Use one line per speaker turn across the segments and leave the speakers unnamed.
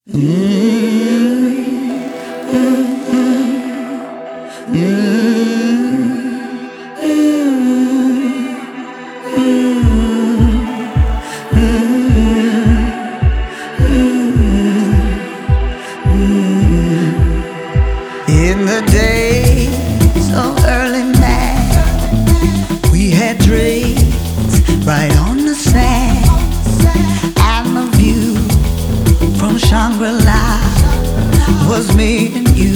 In the days of early man, we had drinks right on the sand, and the view from Shangri-La was me and you.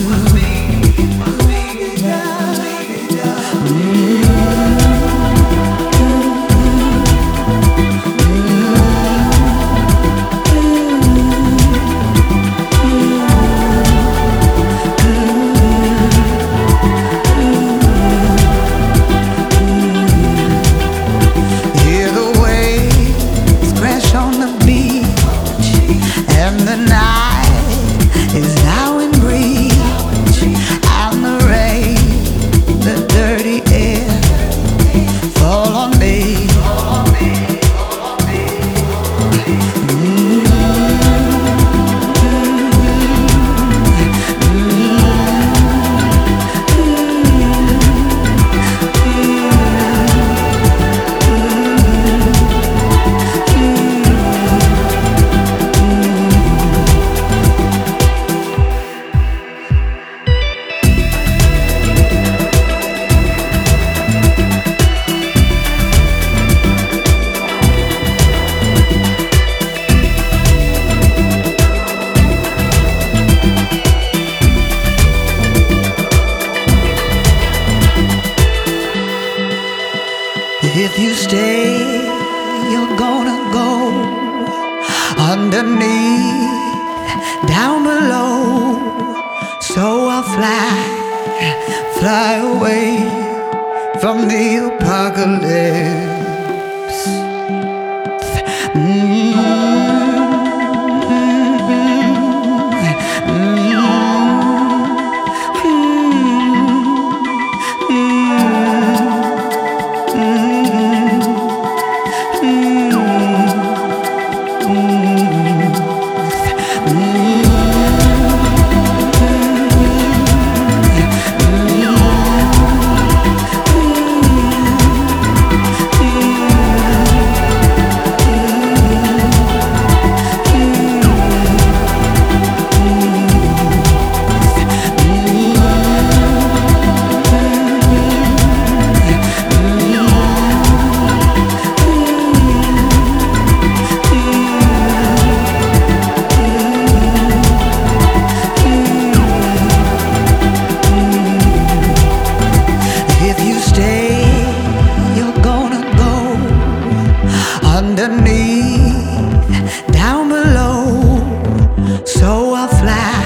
Hear the waves crash on the beach, and the night is now in reach, and the rain, the dirty air fall on me. If you stay, you're gonna go underneath, down below. So I'll fly away from the apocalypse. Underneath, down below, so I'll fly